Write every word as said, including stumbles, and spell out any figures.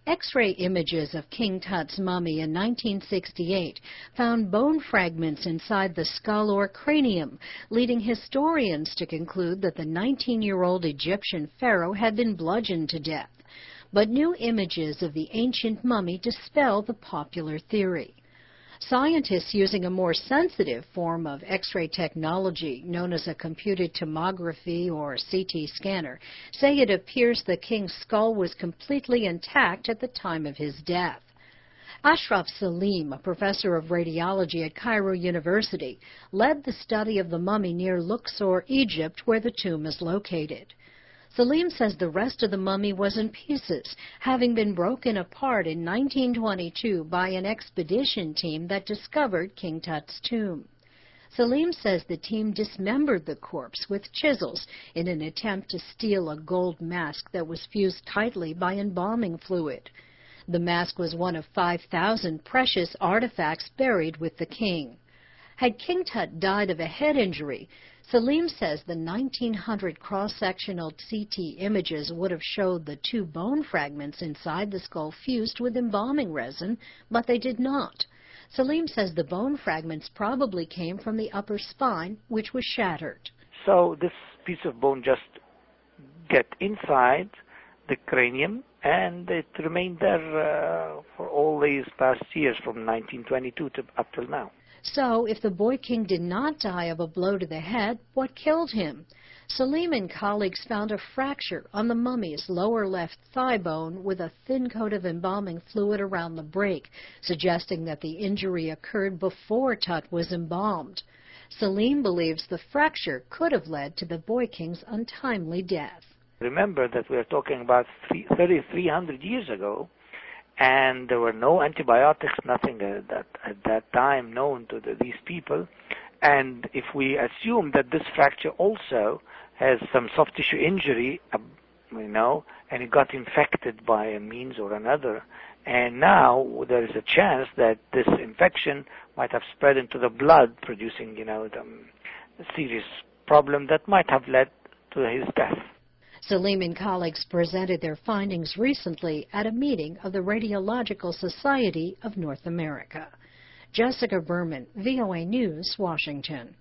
X-ray images of King Tut's mummy in nineteen sixty-eight found bone fragments inside the skull or cranium, leading historians to conclude that the nineteen-year-old Egyptian pharaoh had been bludgeoned to death. But new images of the ancient mummy dispel the popular theory. Scientists using a more sensitive form of X-ray technology, known as a computed tomography or C T scanner, say it appears the king's skull was completely intact at the time of his death. Ashraf Salim, a professor of radiology at Cairo University, led the study of the mummy near Luxor, Egypt, where the tomb is located. Salim says the rest of the mummy was in pieces, having been broken apart in nineteen twenty-two by an expedition team that discovered King Tut's tomb. Salim says the team dismembered the corpse with chisels in an attempt to steal a gold mask that was fused tightly by embalming fluid. The mask was one of five thousand precious artifacts buried with the king. Had King Tut died of a head injury, Salim says the nineteen hundred cross-sectional C T images would have showed the two bone fragments inside the skull fused with embalming resin, but they did not. Salim says the bone fragments probably came from the upper spine, which was shattered. So this piece of bone just get inside the cranium, and it remained there uh, for all these past years, from nineteen twenty-two to up till now. So, if the boy king did not die of a blow to the head, what killed him? Salim and colleagues found a fracture on the mummy's lower left thigh bone with a thin coat of embalming fluid around the break, suggesting that the injury occurred before Tut was embalmed. Salim believes the fracture could have led to the boy king's untimely death. Remember that we are talking about thirty-three hundred years ago, and there were no antibiotics, nothing at that, at that time known to the, these people. And if we assume that this fracture also has some soft tissue injury, uh, you know, and it got infected by a means or another, and now there is a chance that this infection might have spread into the blood, producing, you know, the um, serious problem that might have led to his death. Salim and colleagues presented their findings recently at a meeting of the Radiological Society of North America. Jessica Berman, V O A News, Washington.